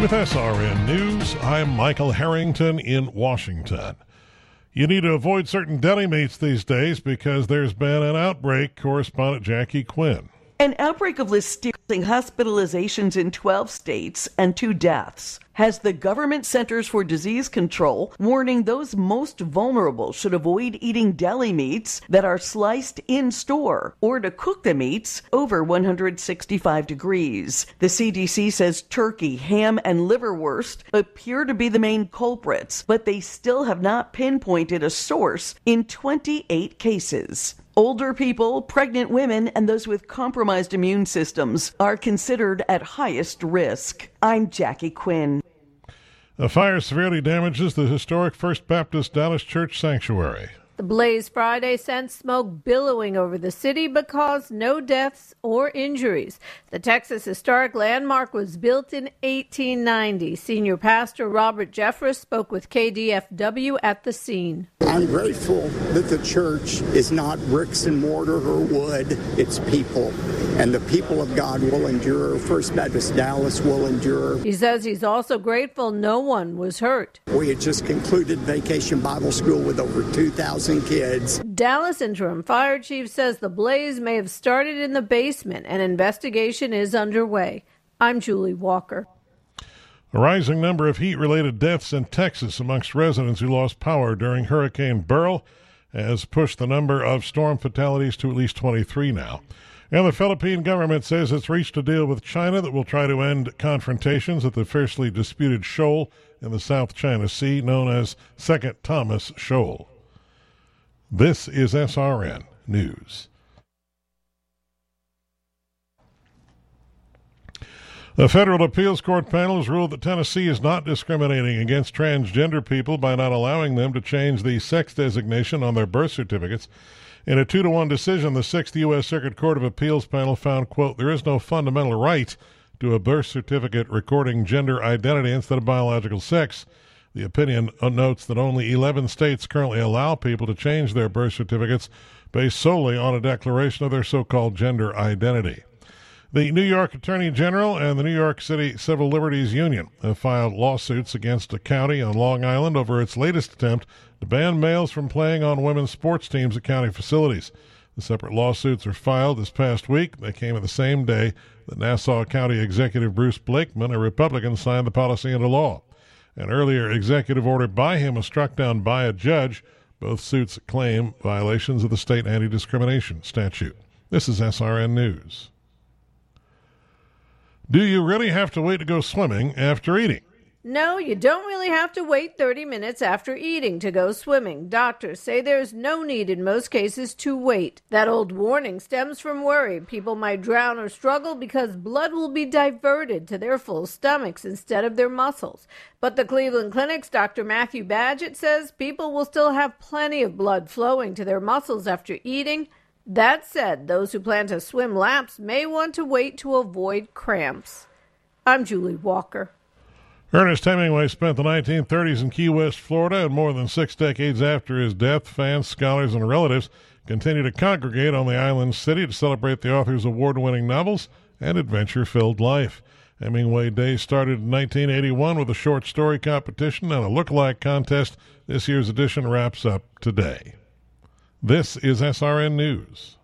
With SRN News, I'm Michael Harrington in Washington. You need to avoid certain deli meats these days because there's been an outbreak. Correspondent Jackie Quinn. An outbreak of listeria, hospitalizations in 12 states, and 2 deaths has the Government Centers for Disease Control warning those most vulnerable should avoid eating deli meats that are sliced in store or to cook the meats over 165 degrees. The CDC says turkey, ham, and liverwurst appear to be the main culprits, but they still have not pinpointed a source in 28 cases. Older people, pregnant women, and those with compromised immune systems are considered at highest risk. I'm Jackie Quinn. A fire severely damages the historic First Baptist Dallas Church Sanctuary. The blaze Friday sent smoke billowing over the city but caused no deaths or injuries. The Texas Historic Landmark was built in 1890. Senior pastor Robert Jeffress spoke with KDFW at the scene. I'm grateful that the church is not bricks and mortar or wood, it's people. And the people of God will endure. First Baptist Dallas will endure. He says he's also grateful no one was hurt. We had just concluded Vacation Bible School with over 2,000 kids. Dallas Interim Fire Chief says the blaze may have started in the basement and investigation is underway. I'm Julie Walker. A rising number of heat-related deaths in Texas amongst residents who lost power during Hurricane Beryl has pushed the number of storm fatalities to at least 23 now. And the Philippine government says it's reached a deal with China that will try to end confrontations at the fiercely disputed shoal in the South China Sea known as Second Thomas Shoal. This is SRN News. A federal appeals court panel has ruled that Tennessee is not discriminating against transgender people by not allowing them to change the sex designation on their birth certificates. In a 2-1 decision, the 6th U.S. Circuit Court of Appeals panel found, quote, there is no fundamental right to a birth certificate recording gender identity instead of biological sex. The opinion notes that only 11 states currently allow people to change their birth certificates based solely on a declaration of their so-called gender identity. The New York Attorney General and the New York City Civil Liberties Union have filed lawsuits against a county on Long Island over its latest attempt to ban males from playing on women's sports teams at county facilities. The separate lawsuits were filed this past week. They came at the same day that Nassau County Executive Bruce Blakeman, a Republican, signed the policy into law. An earlier executive order by him was struck down by a judge. Both suits claim violations of the state anti-discrimination statute. This is SRN News. Do you really have to wait to go swimming after eating? No, you don't really have to wait 30 minutes after eating to go swimming. Doctors say there's no need in most cases to wait. That old warning stems from worry. People might drown or struggle because blood will be diverted to their full stomachs instead of their muscles. But the Cleveland Clinic's Dr. Matthew Badgett says people will still have plenty of blood flowing to their muscles after eating. That said, those who plan to swim laps may want to wait to avoid cramps. I'm Julie Walker. Ernest Hemingway spent the 1930s in Key West, Florida, and more than 6 decades after his death, fans, scholars, and relatives continue to congregate on the island city to celebrate the author's award-winning novels and adventure-filled life. Hemingway Day started in 1981 with a short story competition and a look-alike contest. This year's edition wraps up today. This is SRN News.